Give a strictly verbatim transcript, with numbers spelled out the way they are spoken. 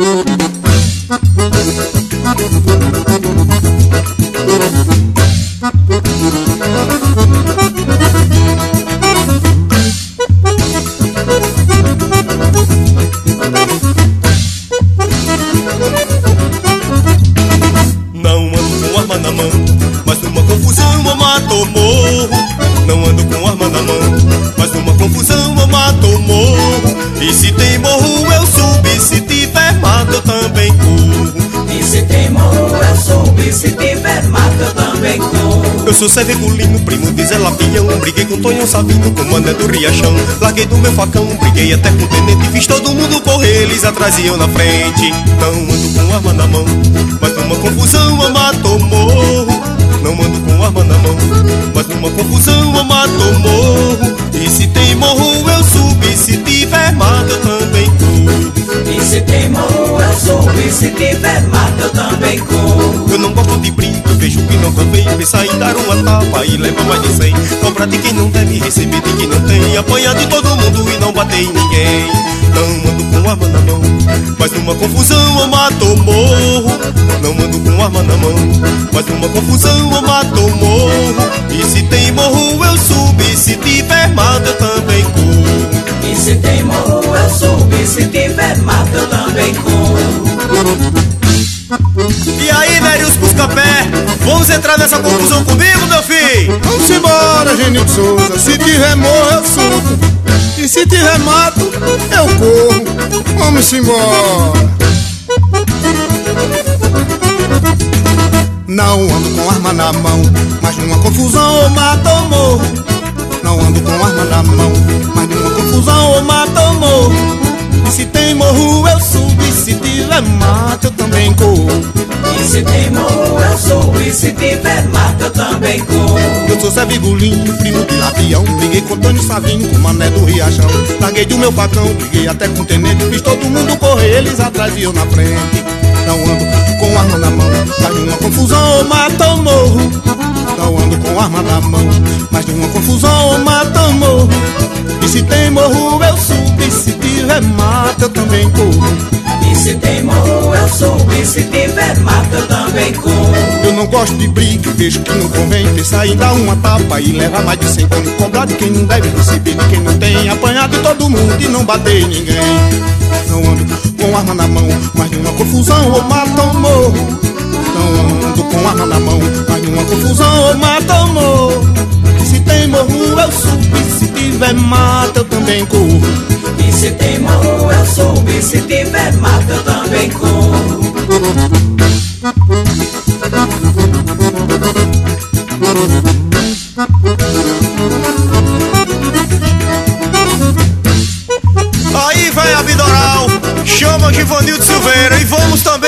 Eu sou Zé Virgulino, primo de Zé Lampião. Briguei com Tonhão Sabino, com Mané do Riachão. Larguei do meu facão, briguei até com o tenente. Fiz todo mundo correr, eles atrás e eu na frente. Não ando com arma na mão, mas numa confusão eu mato ou morro. Não ando com arma na mão, mas numa confusão eu mato ou morro. E se tem morro eu subo, e se tiver mato eu também corro. E se tem morro eu subo, e se tiver mato eu também corro. Eu não gosto de brinco, vejo que não convém. Pensar em dar uma tapa e levar mais de cem. Cobrar de quem não deve, receber de quem não tem. Apanhar de todo mundo e não bater em ninguém. Não ando com arma na mão, mas numa confusão eu mato ou morro. Não ando com arma na mão, mas numa confusão eu mato ou morro. E se tem morro eu subo, e se tiver mato eu também corro. E se tem morro eu subo, e se tiver mato eu também corro. E aí, Nérios Buscapé, vamos entrar nessa confusão comigo, meu filho? Vamos embora, Genil de Souza. Se tiver morro eu subo, e se tiver mato eu corro. Vamos embora. Não ando com arma na mão, mas numa confusão eu mato ou morro. Não ando com arma na mão, mas numa confusão eu mato ou morro. E se tem morro eu subo, e se tiver mato eu também corro. E se tem morro eu subo, e se tiver mato eu também corro. Eu sou Zé Virgulino, primo de Lampião. Briguei com Tônio Savino, com Mané do Riachão. Larguei do meu facão, briguei até com o tenente. Fiz todo mundo correr, eles atrás e eu na frente. Não ando com arma na mão, mas numa confusão eu mato ou morro. Não ando com arma na mão, mas numa confusão eu mato ou morro. E se tem morro eu subo, e se tiver mato eu também corro. E se tem morro eu subo, e se tiver mato eu também corro. Eu não gosto de briga, vejo que não convém. Pensar em dar uma tapa e levar mais de cem. Quando cobrar de quem não deve, receber de quem não tem. Apanhar de todo mundo e não bater em ninguém. Não ando com arma na mão, mas numa confusão eu mato ou morro. Não ando com arma na mão, mas numa confusão eu mato ou morro. E se tem morro eu subo, e se tiver mato eu também corro. E se tem morro eu subo, e se tiver mato eu também corro. Aí vai a vida oral, chama Givanildo Silveira e vamos também